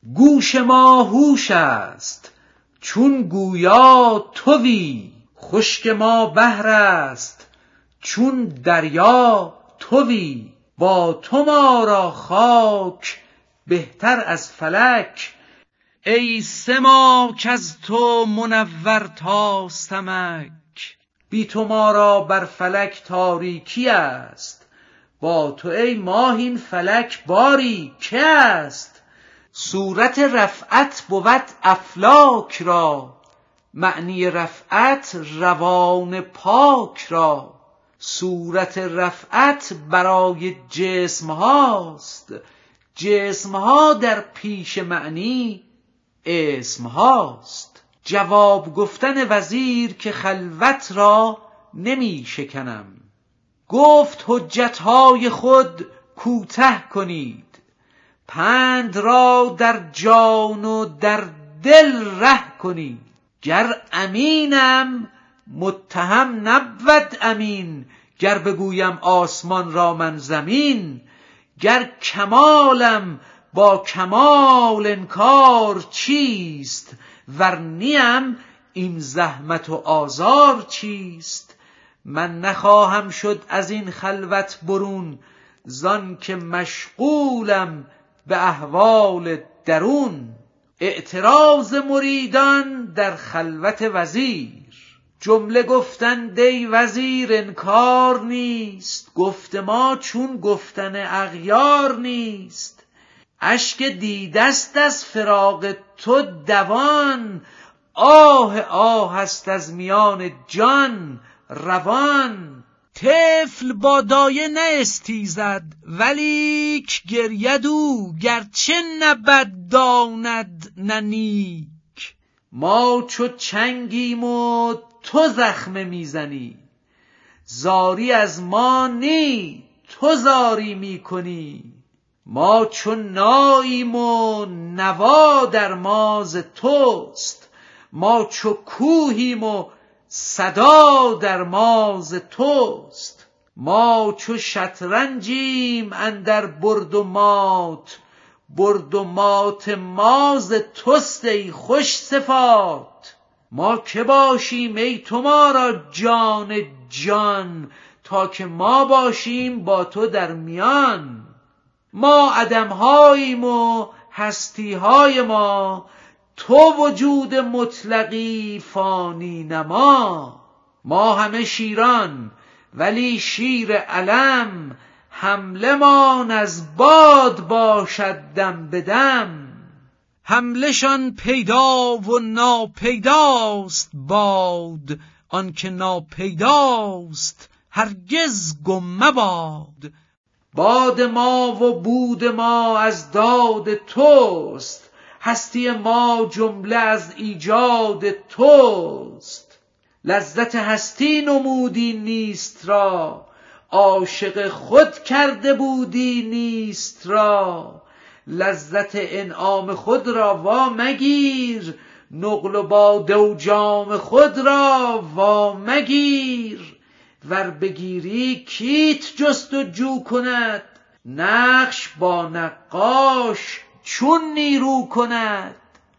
گوش ما هوش است چون گویا تویی، خشک ما بحر است چون دریا تویی. با تو ما را خاک بهتر از فلک، ای سما کز تو منور تا سمک. بی تو ما را بر فلک تاریکی است، با تو ای ماه این فلک باری که است. صورت رفعت بود افلاک را، معنی رفعت روان پاک را. صورت رفعت برای جسم هاست، جسم ها در پیش معنی اسم هاست. جواب گفتن وزیر که خلوت را نمی شکنم، گفت حجتهای خود کوته کنید. پند را در جان و در دل ره کنید. گر امینم متهم نبود امین، گر بگویم آسمان را من زمین. گر کمالم با کمال انکار چیست، ور نیم این زحمت و آزار چیست. من نخواهم شد از این خلوت برون، زان که مشغولم به احوال درون. اعتراض مریدان در خلوت وزیر، جمله گفتند ای وزیر انکار نیست. گفت ما چون گفتن اغیار نیست. اشک دیدست از فراق تو دوان، آه آه است از میان جان روان. طفل با دایه ناستیزد، ولیک گرید او گرچه نه بد داند نه نیک. ما چو چنگیم و تو زخمه میزنی، زاری از ما نی تو زاری میکنی. ما چو ناییم و نوا در ما ز توست، ما چو کوهیم و صدا در ما ز توست. ما چو شطرنجیم اندر برد و مات، برد و مات ما ز توست ای خوش صفات. ما که باشیم ای تو ما را جان جان، تا که ما باشیم با تو در میان. ما عدمهاییم و هستیهای ما، تو وجود مطلقی فانی نما. ما همه شیران ولی شیر علم، حمله مان از باد باشد دم به دم. حمله شان پیدا و ناپیداست باد، آنکه ناپیداست هرگز گم مباد. باد ما و بود ما از داد توست، هستی ما جمله از ایجاد توست. لذت هستی نمودی نیست را، عاشق خود کرده بودی نیست را. لذت انعام خود را وا مگیر، نقل و باد و جام خود را وا مگیر. ور بگیری کیت جست و جو کند، نقش با نقاش چون نیرو کند.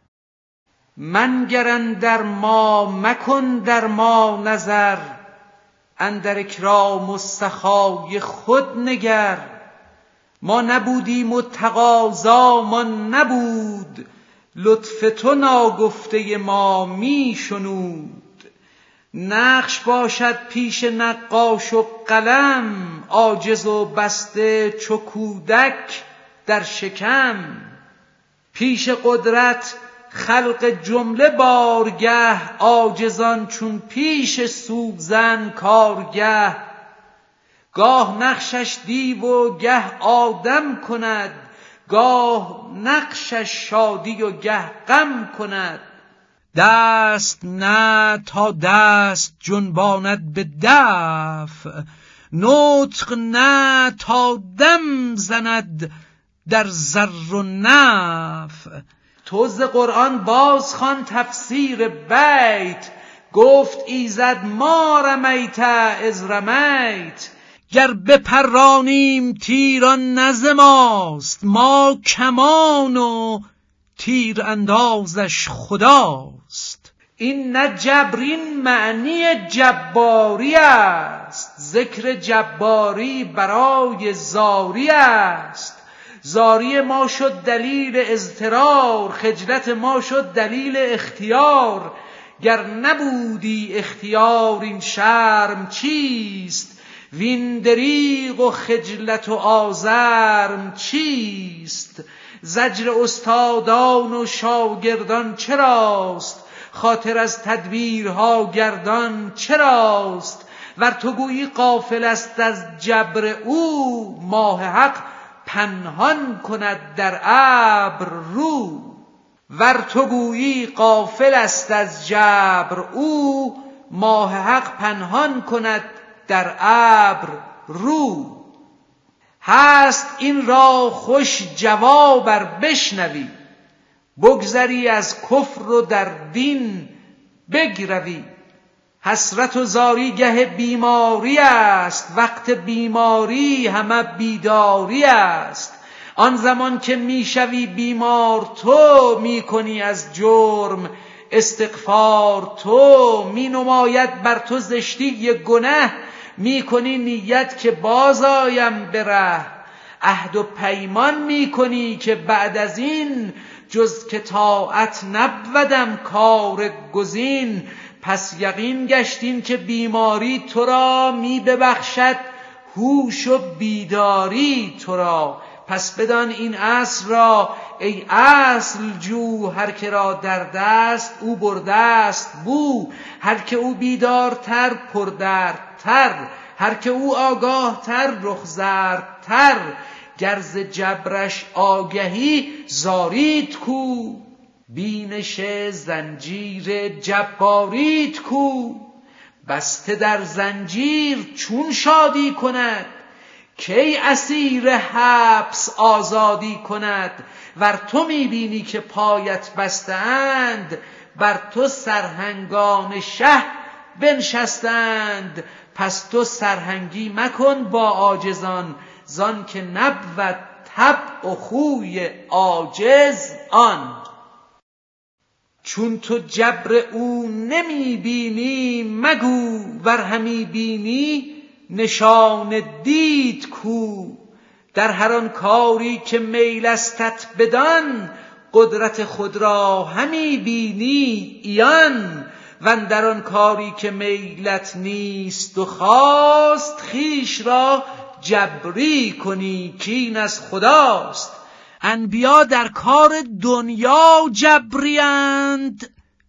منگر اندر ما مکن در ما نظر، اندر اکرام و سخای خود نگر. ما نبودیم و تقاضامان نبود، لطف تو ناگفته ما می شنود. نقش باشد پیش نقاش و قلم، عاجز و بسته چو کودک در شکم. پیش قدرت خلق جمله بارگه، عاجزان چون پیش سوزن کارگه. گاه نقشش دیو و گه آدم کند، گاه نقشش شادی و گه غم کند. دست نه تا دست جنباند به دفع، نطق نه تا دم زند در ضر و نفع. تو ز قرآن باز خوان تفسیر بیت، گفت ایزد ما رمیت اذ رمیت. گر بپرانیم تیران نه ز ماست، ما کمان و تیر اندازش خداست. این نه جبرین معنی جباری است، ذکر جباری برای زاری است. زاری ما شد دلیل اضطرار، خجلت ما شد دلیل اختیار. گر نبودی اختیار این شرم چیست، وین دریغ و خجلت و آزرم چیست؟ زجر استادان و شاگردان چراست، خاطر از تدبیرها گردان چراست؟ ور تو گویی غافل است از جبر او، ماه حق پنهان کند در ابر رو. ور تو گویی غافل است از جبر او، ماه حق پنهان کند در ابر رو. هست این را خوش جواب ار بشنوی، بگذری از کفر و در دین بگروی. حسرت و زاری گه بیماری است، وقت بیماری همه بیداری است. آن زمان که میشوی بیمار تو، میکنی از جرم استغفار تو. می نماید بر تو زشتی گنه، میکنی نیت که باز آیم به ره. عهد و پیمان میکنی که بعد از این، جز که طاعت نبودم کار گزین. پس یقین گشتین که بیماری تو را می ببخشد هوش و بیداری تو را. پس بدان این اصل را ای اصل جو، هر که را در دست او برده است بو. هر که او بیدارتر پردردتر، هر که او آگاه تر رخ زردتر. گر ز جبرش آگهی زاریت کو، بینش زنجیر جباریت کو. بسته در زنجیر چون شادی کند، کی اسیر حبس آزادی کند. ور تو میبینی که پایت بستند، بر تو سرهنگان شه بنشستند. پس تو سرهنگی مکن با عاجزان، زان که نبود طبع و خوی عاجز آن. چون تو جبر او نمی بینی مگو، ور همی بینی نشان دید کو. در هر آن کاری که میل استت بدان، قدرت خود را همی بینی عیان. واندر آن کاری که میلت نیست و خواست، خویش را جبری کنی کین از خداست. انبیا در کار دنیا جبریند،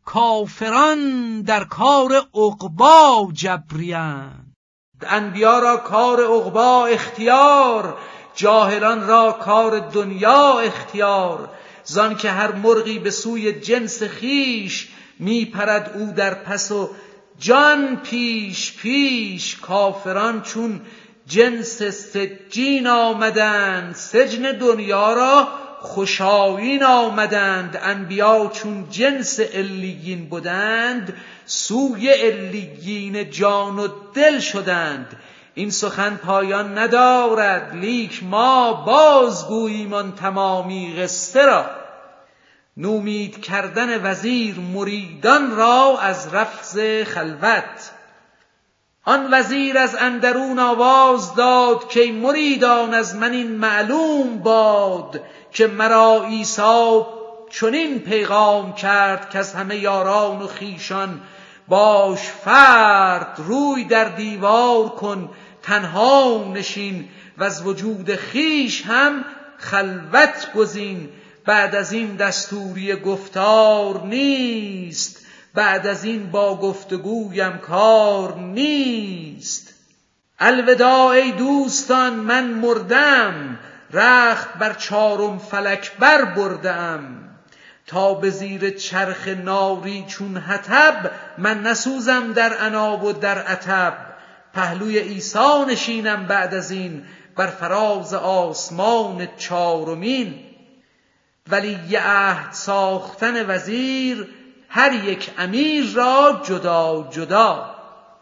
کافران در کار عقبا جبریند. انبیا را کار عقبا اختیار، جاهلان را کار دنیا اختیار. زان که هر مرغی به سوی جنس خیش، می پرد او در پس و جان پیش پیش. کافران چون جنس سجین آمدند، سجن دنیا را خوشایین آمدند. انبیا چون جنس علیین بودند، سوی علیین جان و دل شدند. این سخن پایان ندارد، لیک ما بازگوییم آن تمامی قصه را. نومید کردن وزیر مریدان را از رفض خلوت. آن وزیر از اندرون آواز داد که مریدان از من این معلوم باد، که مرا عیسی چنین پیغام کرد که از همه یاران و خیشان باش فرد. روی در دیوار کن تنها نشین، و از وجود خیش هم خلوت گزین. بعد از این دستوری گفتار نیست، بعد از این با گفتگویم کار نیست. الوداع ای دوستان من مردم، رخت بر چارم فلک بر بردم. تا به زیر چرخ ناری چون حطب، من نسوزم در عناب و در عتب. پهلوی عیسی نشینم بعد از این، بر فراز آسمان چارمین. ولی عهد ساختن وزیر، هر یک امیر را جدا جدا.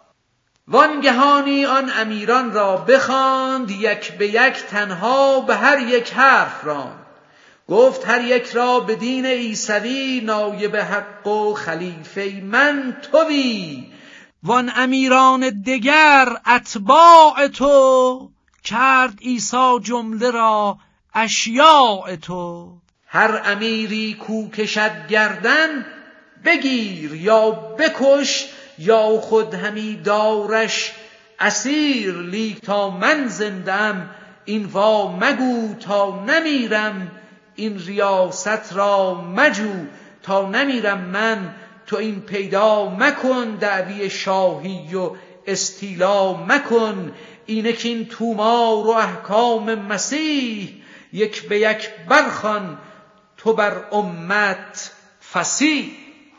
وانگهانی آن امیران را بخواند، یک به یک تنها به هر یک حرف راند. گفت هر یک را به دین عیسوی، نایب حق و خلیفه من تویی. وان امیران دگر اتباع تو، کرد عیسی جمله را اشیاء تو. هر امیری کو کشد گردن، بگیر یا بکش یا خود همی دارش اسیر. لیک تا من زندم این وا مگو، تا نمیرم این ریاست را مجو. تا نمیرم من تو این پیدا مکن، دعوی شاهی و استیلا مکن. اینک این تومار و احکام مسیح، یک به یک برخوان تو بر امت فصیح.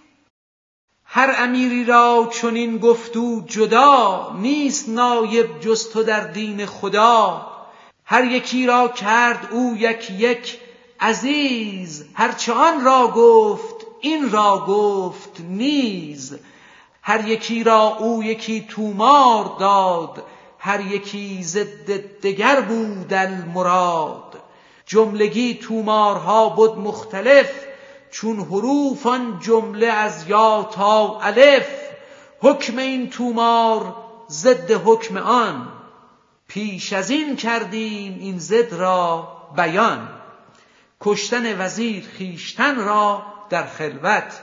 هر امیری را چنین گفت او جدا، نیست نایب جز تو در دین خدا. هر یکی را کرد او یک یک عزیز، هرچه آن را گفت این را گفت نیز. هر یکی را او یکی تومار داد، هر یکی ضد دگر بود المراد. جملگی تومارها بود مختلف، چون حروف آن جمله از یا تا الف. حکم این تومار ضد حکم آن، پیش از این کردیم این ضد را بیان. کشتن وزیر خویشتن را در خلوت،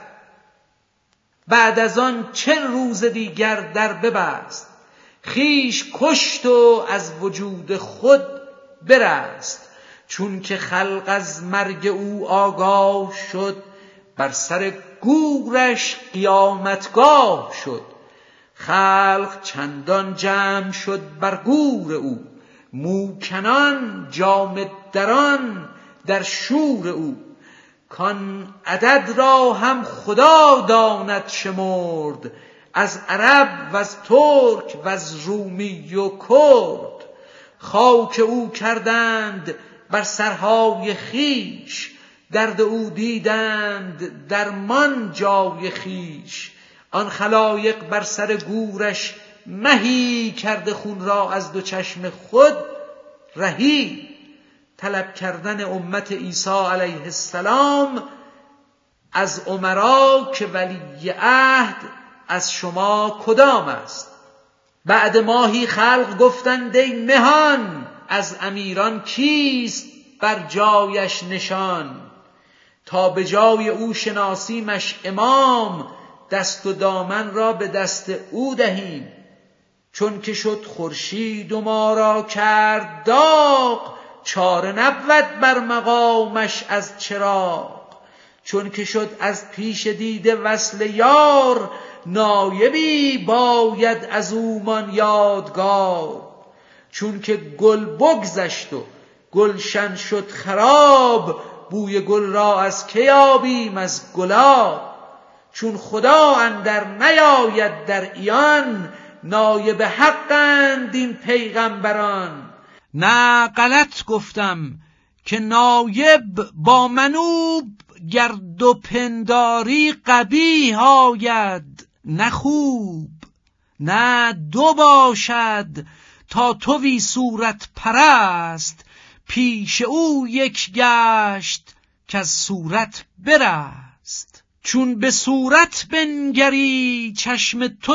بعد از آن 40 روز دیگر در ببست. خویش کشت و از وجود خود برست. چون که خلق از مرگ او آگاه شد، بر سر گورش قیامتگاه شد. خلق چندان جمع شد بر گور او، موکنان جامه دران در شور او. کان عدد را هم خدا داند شمرد، از عرب و از ترک و از رومی و کرد. خاک او کردند بر سرهای خیش، درد او دیدند درمان جای خیش. آن خلایق بر سر گورش مهی، کرده خون را از دو چشم خود رهی. طلب کردن امت عیسی علیه السلام از امرا که ولی عهد از شما کدام است. بعد ماهی خلق گفتند ای مهان، از امیران کیست بر جایش نشان. تا به جای او شناسیمش امام، دست و دامن را به دست او دهیم. چون که شد خورشید و ما را کرد داغ، چاره نبود بر مقامش از چراغ. چون که شد از پیش دیده وصل یار، نایبی باید از اومان یادگار. چون که گل بگذشت و گلشن شد خراب، بوی گل را از که یابیم از گلاب. چون خدا اندر نیاید در عیان، نایب حقند این پیغمبران. نه غلط گفتم که نایب با منوب، گرد و پنداری قبیح آید نه خوب. نه دو باشد تا توی صورت پرست، پیش او یک گشت که از صورت برست. چون به صورت بنگری چشم تو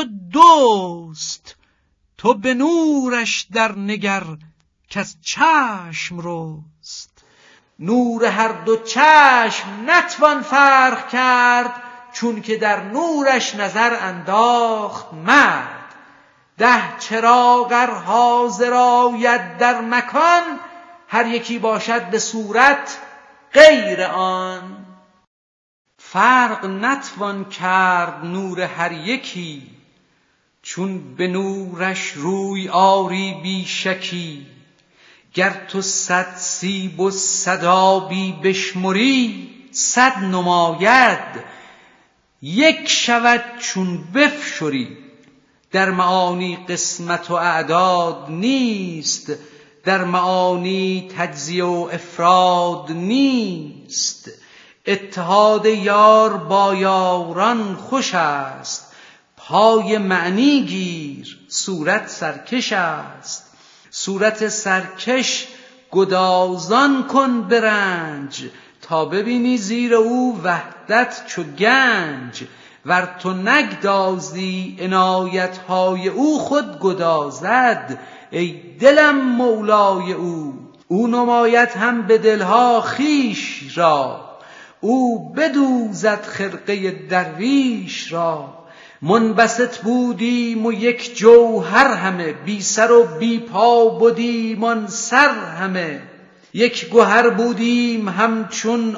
دوست، تو به نورش در نگر که از چشم رست. نور هر دو چشم نتوان فرق کرد، چون که در نورش نظر انداخت مرد. 10 چراغ ار حاضر آید در مکان، هر یکی باشد به صورت غیر آن. فرق نتوان کرد نور هر یکی، چون به نورش روی آری بی شکی. گر تو 100 سیب و 100 آبی بشمری، 100 نماید 1 شود چون بفشری. در معانی قسمت و اعداد نیست، در معانی تجزیه و افراد نیست. اتحاد یار با یاران خوش است، پای معنی گیر صورت سرکش است. صورت سرکش گدازان کن برنج، تا ببینی زیر او وحدت چو گنج، ور تو نگدازی عنایتهای او خود گدازد، ای دلم مولای او نماید هم به دلها خویش را، او بدوزد خرقه درویش را. منبسط بودیم و یک جوهر همه، بی سر و بی پا بودیم آن سر همه، یک گوهر بودیم همچون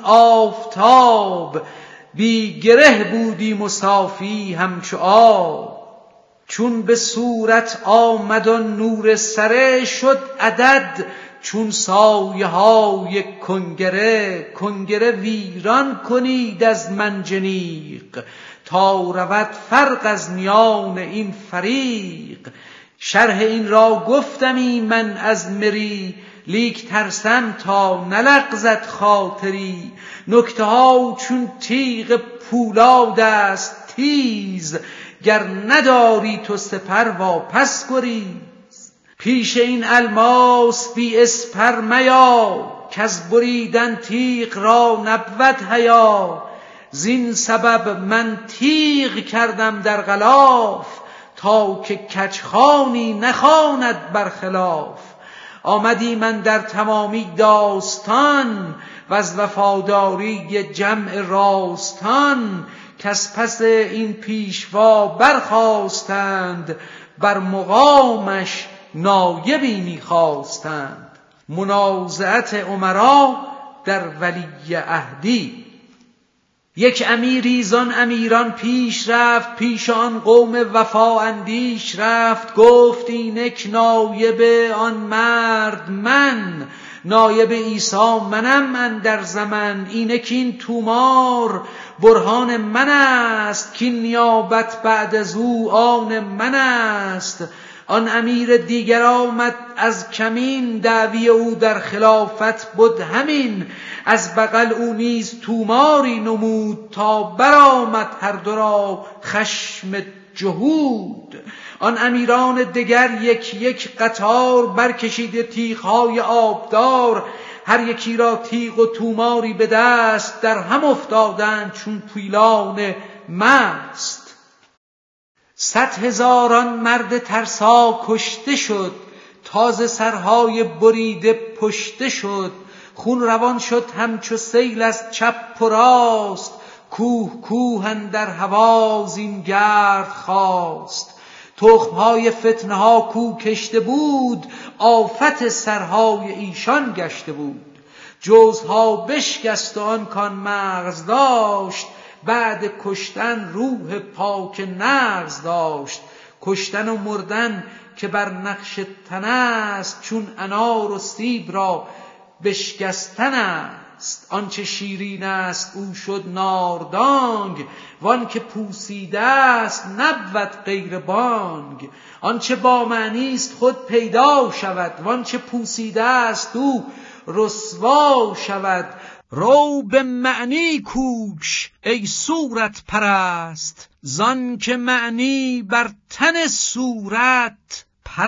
آفتاب، بی گره بودیم و صافی همچو آب. چون به صورت آمد و نور سره، شد عدد چون سایه های کنگره. کنگره ویران کنید از منجنیق، تا رود فرق از میان این فریق. شرح این را گفتمی من از مری، لیک ترسم تا نلغزد خاطری. نکته ها چون تیغ پولاد است تیز، گر نداری تو سپر واپس گریز. پیش این الماس بی اسپر میا، کز بریدن تیغ را نبود حیا. زین سبب من تیغ کردم در غلاف، تا که کجخوانی نخواند برخلاف. آمدی من در تمامی داستان، و از وفاداری جمع راستان. کز پس این پیشوا برخاستند، بر مقامش نایبی می خواستند. منازعت امرا در ولی عهدی. یک امیری زان امیران پیش رفت، پیش آن قوم وفا اندیش رفت. گفت اینک نایب آن مرد من، نایب عیسی منم اندر زمن. اینک این تومار برهان من است، کین نیابت بعد از او آن من است. آن امیر دیگر آمد از کمین، دعوی او در خلافت بود همین. از بغل او نیز توماری نمود، تا برآمد هر دو را خشم جهود. آن امیران دگر یک یک قطار، برکشیده تیغ‌های آبدار. هر یکی را تیغ و توماری به دست، در هم افتادند چون پیلان مست. 100,000 مرد ترسا کشته شد، تازه سرهای بریده پشته شد. خون روان شد همچو سیل از چپ و راست، کوه کوه اندر هوا زین گرد خاست. تخمهای فتنه ها کو کشته بود، آفت سرهای ایشان گشته بود. جوزها بشکست و آن کان مغز داشت، بعد کشتن روح پاک نغز داشت. کشتن و مردن که بر نقش تن است، چون انار و سیب را بشکستن است. آنچه شیرین است او شد ناردانگ، وان که پوسیده است نبود غیر بانگ. آنچه با معنی است خود پیدا شود، وانچه پوسیده است او رسوا شود. رو به معنی کوش ای صورت پرست، زان که معنی بر تن صورت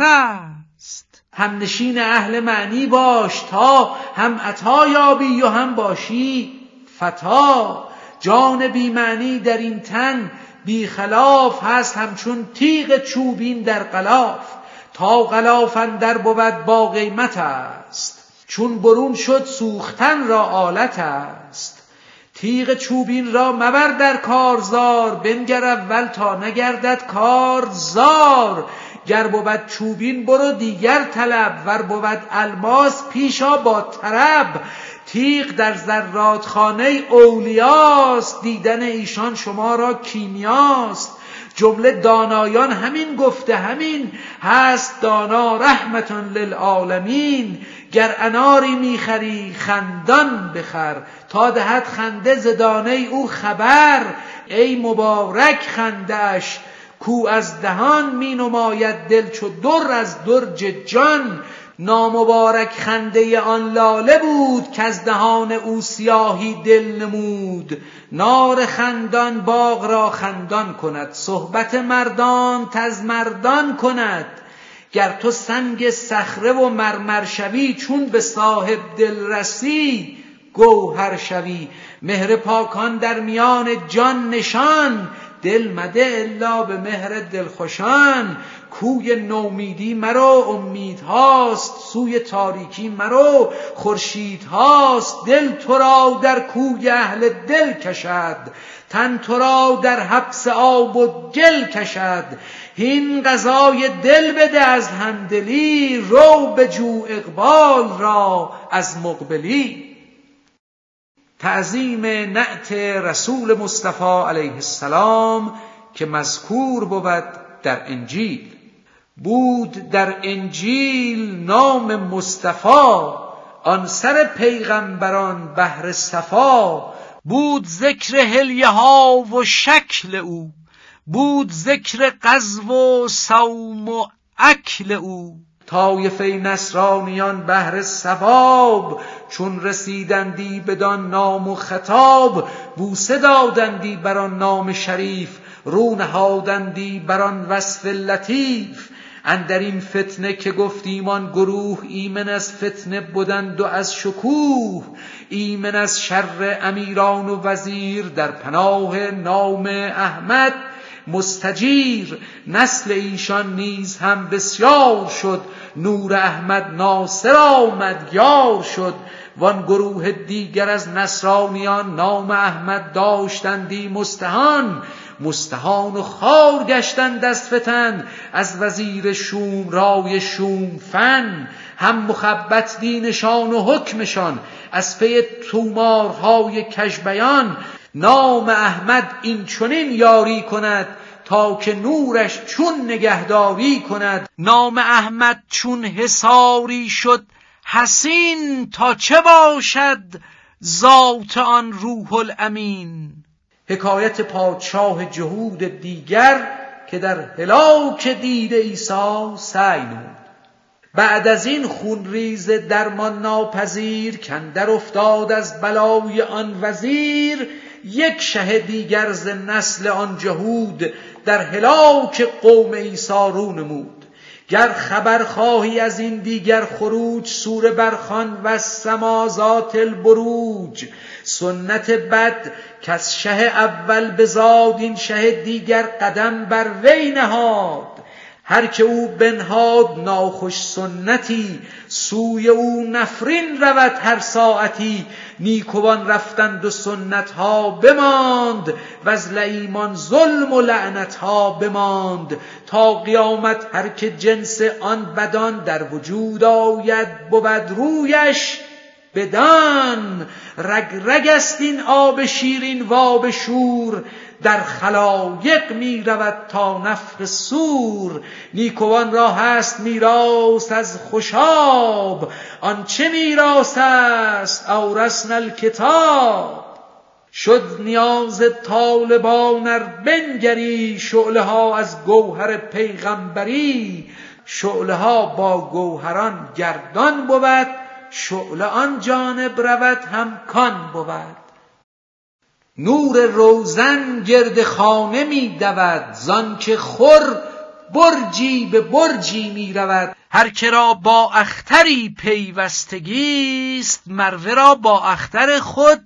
پرست. همنشین اهل معنی باش، تا هم عطا یابی و هم باشی فتا. جان بی معنی در این تن بی خلاف هست، همچون تیغ چوبین در غلاف. تا غلاف اندر بود با قیمت است، چون برون شد سوختن را آلت است. تیغ چوبین را مبر در کارزار، بنگر اول تا نگردد کارزار. گر بود چوبین برو دیگر طلب، ور بود الماس پیشا با طرب. تیغ در زرادخانه اولیاست، دیدن ایشان شما را کیمیاست. جمله دانایان همین گفته همین، هست دانا رحمتان للعالمین. گر اناری میخری خندان بخر، تا دهد خنده ز دانه او خبر. ای مبارک خنده‌اش کو از دهان، می نماید دل چو در از درج جان. نامبارک خنده آن لاله بود، که از دهان او سیاهی دل نمود. نار خندان باغ را خندان کند، صحبت مردان تز مردان کند. گر تو سنگ صخره و مرمر شوی، چون به صاحب دل رسی گوهر شوی. مهر پاکان در میان جان نشان، دل مده الا به مهر دلخوشان. کوی نومیدی مرو امیدهاست، سوی تاریکی مرو خورشیدهاست. دل تو را در کوی اهل دل کشد، تن تو را در حبس آب و گل کشد. هین غذای دل بده از همدلی، رو بجو اقبال را از مقبلی. تعظیم نعت رسول مصطفی علیه السلام که مذکور بود در انجیل. بود در انجیل نام مصطفی، آن سر پیغمبران بهر صفا. بود ذکر حلیه ها و شکل او، بود ذکر غزو و صوم و اکل او. طایفه نصرانیان بهر ثواب، چون رسیدندی بدان نام و خطاب. بوسه دادندی بر آن نام شریف، رو نهادندی بر آن وصف لطیف. اندر این فتنه که گفتیم آن گروه، ایمن از فتنه بودند و از شکوه. ایمن از شر امیران و وزیر، در پناه نام احمد مستجیر. نسل ایشان نیز هم بسیار شد، نور احمد ناصر آمد یار شد. وان گروه دیگر از نصرانیان، نام احمد داشتندی مستهان. مستهان و خوار گشتند از فتن، از وزیر شوم رای شوم فن. هم مخبط دینشان و حکمشان، از پی تومارهای کژبیان. نام احمد این چنین یاری کند، تا که نورش چون نگهداری کند. نام احمد چون حصاری شد حسین، تا چه باشد ذات آن روح الامین. حکایت پادشاه جهود دیگر که در هلاک دید عیسی سعی نمود. بعد از این خونریز درمان ناپذیر، کاندر افتاد از بلای آن وزیر. یک شه دیگر ز نسل آن جهود، در هلاک قوم عیسی رو نمود. گر خبر خواهی از این دیگر خروج، سوره برخوان و السما ذات البروج. سنت بد کز شه اول بزاد، این شه دیگر قدم بر وی نهاد. هر که او بنهاد ناخوش سنتی، سوی او نفرین رود هر ساعتی. نیکوان رفتند و سنتها بماند، وز لییمان ظلم و لعنتها بماند. تا قیامت هر که جنس آن بدان، در وجود آید بود رویش بدان. رگ رگ است این آب شیرین و آب شور، در خلایق می رود تا نفخ صور. نیکوان را هست میراث از خوشاب، آنچه میراث است اورثنا الکتاب. شد نیاز طالبان ار بنگری، شعله ها از گوهر پیغمبری. شعله ها با گوهران گردان بود، شعله آن جانب رود هم کان بود. نور روزن گرد خانه می دود، زان که خور برجی به برجی می رود. هر که را با اختری پیوستگیست، مروه را با اختر خود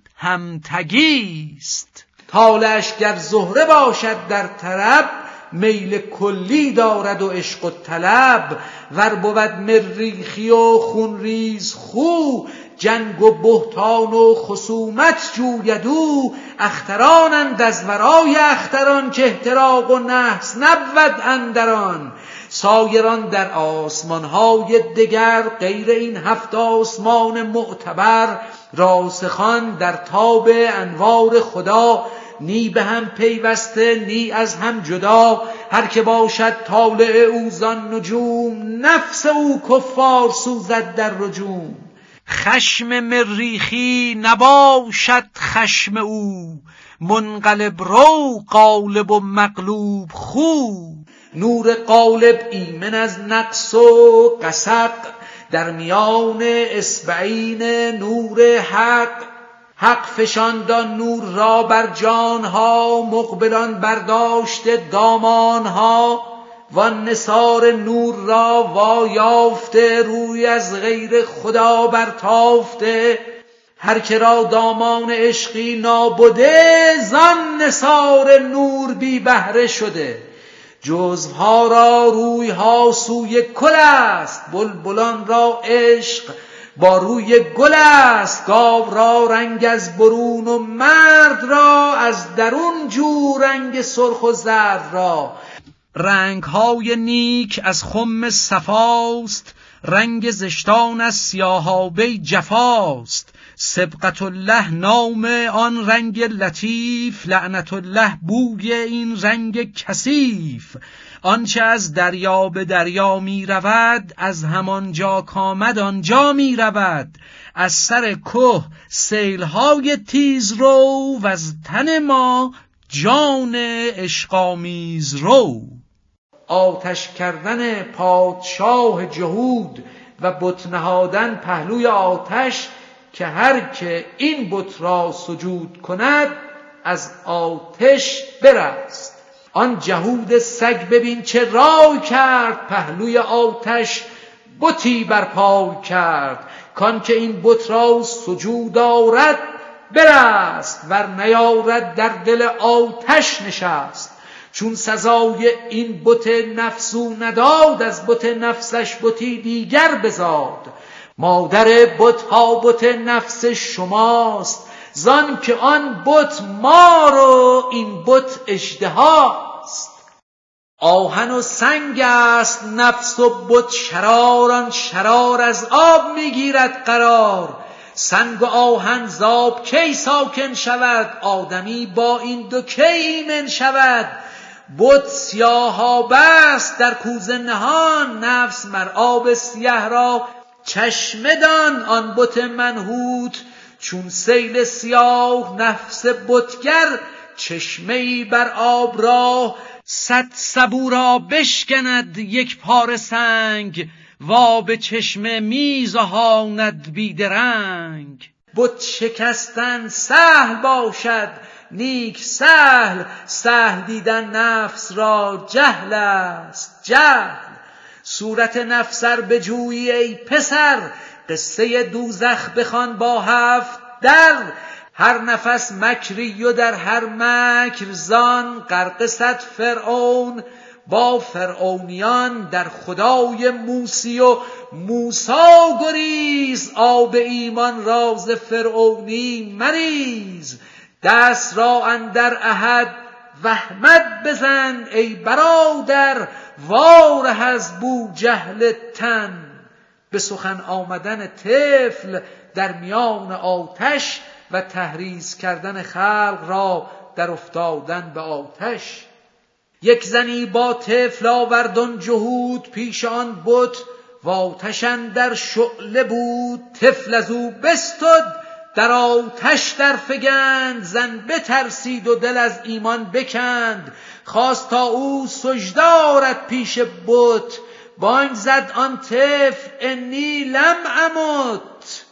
همتگیست. طالعش گر زهره باشد در طرب، میل کلی دارد و عشق و طلب. ور بود مریخی و خونریز خو، جنگ و بهتان و خصومت جوید او. اخترانند از ورای اختران، که احتراق و نحس نبود اندران. سایران در آسمانهای دگر، غیر این 7 آسمان معتبر. راسخان در تاب انوار خدا، نی به هم پیوسته نی از هم جدا. هر که باشد طالع او زان نجوم، نفس او کفار سوزد در رجوم. خشم مریخی نباشد خشم او، منقلب رو قالب و مغلوب خو. نور قالب ایمن از نقص و قسق، در میان اصبعین نور حق. حق فشاندان نور را بر جانها، مقبلان برداشته دامانها. وان نثار نور را وا یافته، روی از غیر خدا برتافته. هر که را دامان عشقی نابده، زان نثار نور بی بهره شده. جزوها را رویها سوی کل است، بلبلان را عشق با روی گل است. گاو را رنگ از برون و مرد را، از درون جو رنگ سرخ و زرد را. رنگهای نیک از خم صفاست، رنگ زشتان از سیاهابه جفاست. سبقت الله نام آن رنگ لطیف، لعنت الله بوی این رنگ کثیف. آنچه از دریا به دریا می رود، از همانجا کامد آنجا می رود. از سر کوه سیلهای تیز رو، و از تن ما جان عشق‌آمیز رو. آتش کردن پادشاه جهود و بت نهادن پهلوی آتش، که هر که این بت را سجود کند از آتش برست. آن جهود سگ ببین چه رای کرد، پهلوی آتش بتی برپای کرد. کان که این بت را سجود آرد برست، ور نیارد در دل آتش نشست. چون سزای این بت نفسو نداد، از بت نفسش بتی دیگر بزاد. مادر بت ها بت نفس شماست، زان که آن بت مار و این بت اژدهاست. آهن و سنگ است نفس و بت شرار، آن شرار از آب میگیرد قرار. سنگ و آهن ز آب کی ساکن شود، آدمی با این دو کی ایمن شود. بت سیاهاب است در کوزه نهان، نفس مر آب سیه را چشمه دان. آن بت منحوت چون سیل سیاه، نفس بتگر چشمه‌ای بر آب راه. 100 سبو را بشکند یک پاره سنگ، وا به چشمه میزهاند بیدرنگ. بت شکستن سهل باشد نیک سهل، سهل دیدن نفس را جهل است جهل. صورت نفس ار بجویی ای پسر، قصه دوزخ بخوان با 7 در. هر نفس مکری و در هر مکر زان، غرقه صد فرعون با فرعونیان. در خدای موسی و موسی گریز، آب ایمان راز فرعونی مریز. دست را اندر احد وحمد بزن، ای برادر واره از بوجهل تن. به سخن آمدن طفل در میان آتش، و تحریض کردن خلق را در افتادن به آتش. یک زنی با طفل آورد آن جهود، پیش آن بت و آتش اندر شعله بود. طفل از او بستد در آتش در فگند، زن بترسید و دل از ایمان بکند. خواست تا او سجده آرد پیش بت، بانگ زد آن طفل انی لم امت.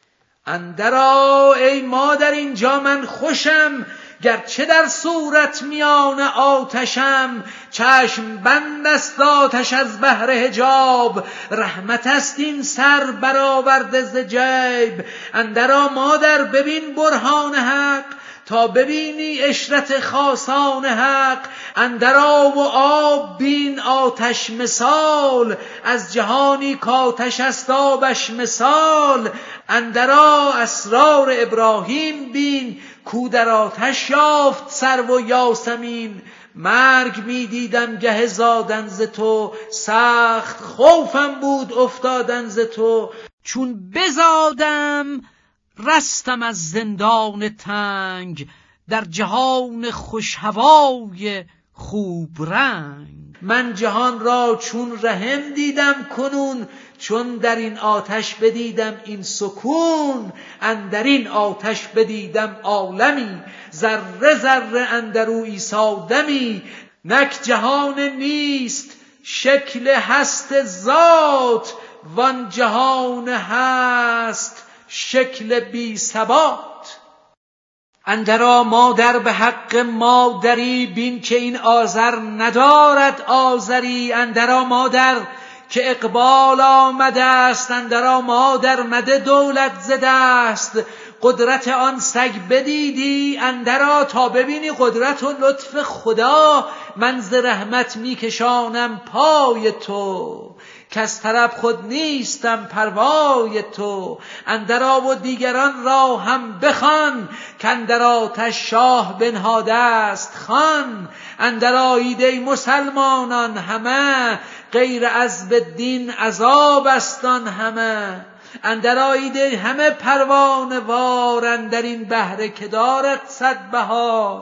اندرآ ای مادر اینجا من خوشم، گرچه در صورت میان آتشم. چشم بند است آتش از بهر حجاب، رحمت است این سر برآورده ز جیب. اندرآ مادر ببین برهان حق، تا ببینی عشرت خاصان حق. اندرآ و آب بین آتش مثال، از جهانی کآتش است آبش مثال. اندرآ اسرار ابراهیم بین، کو در آتش یافت سرو و یاسمین. مرگ می دیدم گه زادن ز تو، سخت خوفم بود افتادن ز تو. چون بزادم رستم از زندان تنگ، در جهان خوش هوای خوب رنگ. من جهان را چون رحم دیدم کنون، چون در این آتش بدیدم این سکون. اندر این آتش بدیدم عالمی، ذره ذره اندرو عیسی دمی. نک جهان نیست شکل هست ذات، وان جهان هست شکل بی ثبات. اندرآ مادر به حق مادری، بین که این آذر ندارد آذری. اندرآ مادر که اقبال آمده است، اندرآ مادر مده دولت ز دست. قدرت آن سگ بدیدی اندرا تا ببینی قدرت و لطف خدا. من ز رحمت میکشانم پای تو که از طرب خود نیستم پروای تو. اندرا و دیگران را هم بخوان که اندر آتش شاه بنهاده است خوان. اندر آیید ای مسلمانان همه غیر از بدین عذاب است آن همه. اندر آیید همه پروانه وار اندر این بحر که دارد صد بهار.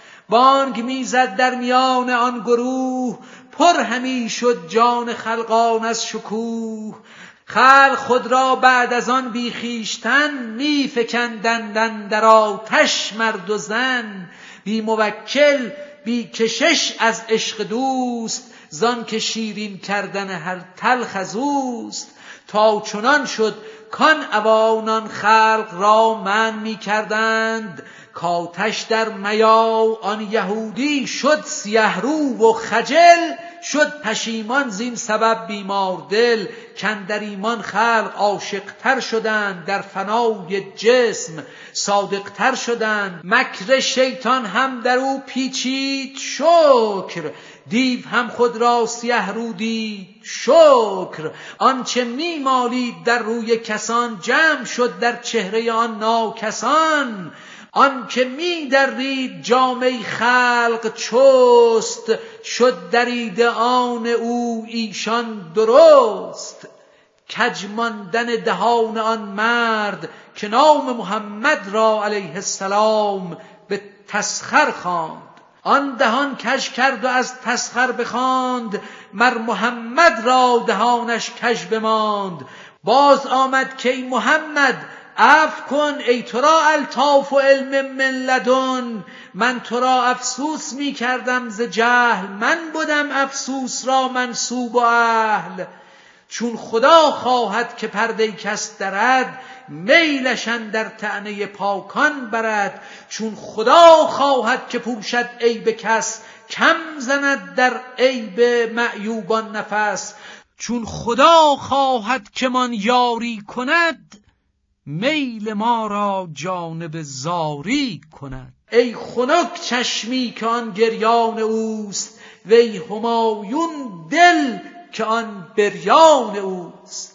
بانگ میزد در میان آن گروه پر همی شد جان خلقان از شکوه. خلق خود را بعد از آن بی خویشتن می فکندند اندر آتش مرد و زن. بی موکل بی کشش از عشق دوست زان که شیرین کردن هر تلخ از اوست. تا چنان شد کان اوانان خلق را من می کردند کاتش در میا. آن یهودی شد سیه رو و خجل شد پشیمان زین سبب بیمار دل. کاندر ایمان خلق عاشق تر شدند در فنای جسم صادق تر شدند. مکر شیطان هم در او پیچید شکر دیو هم خود را سیه رو دید شکر. آنچه می مالید در روی کسان جمع شد در چهره آن ناکسان. آن که می درید جامه خلق چست شد درید آن او ایشان درست. کج ماندن دهان آن مرد که نام محمد را علیه السلام به تسخر خواند. آن دهان کج کرد و از تسخر بخواند مر محمد را دهانش کج بماند. باز آمد که ای محمد عفو کن ای تو را الطاف و علم من لدن. من تو را افسوس می کردم ز جهل من بدم افسوس را منسوب و اهل. چون خدا خواهد که پرده کس درد میلش اندر طعنه پاکان برد. چون خدا خواهد که پوشد عیب کس کم زند در عیب معیوبان نفس. چون خدا خواهد که من یاری کند میل ما را جانب زاری کند. ای خنک چشمی که آن گریان اوست وی همایون دل که آن بریان اوست.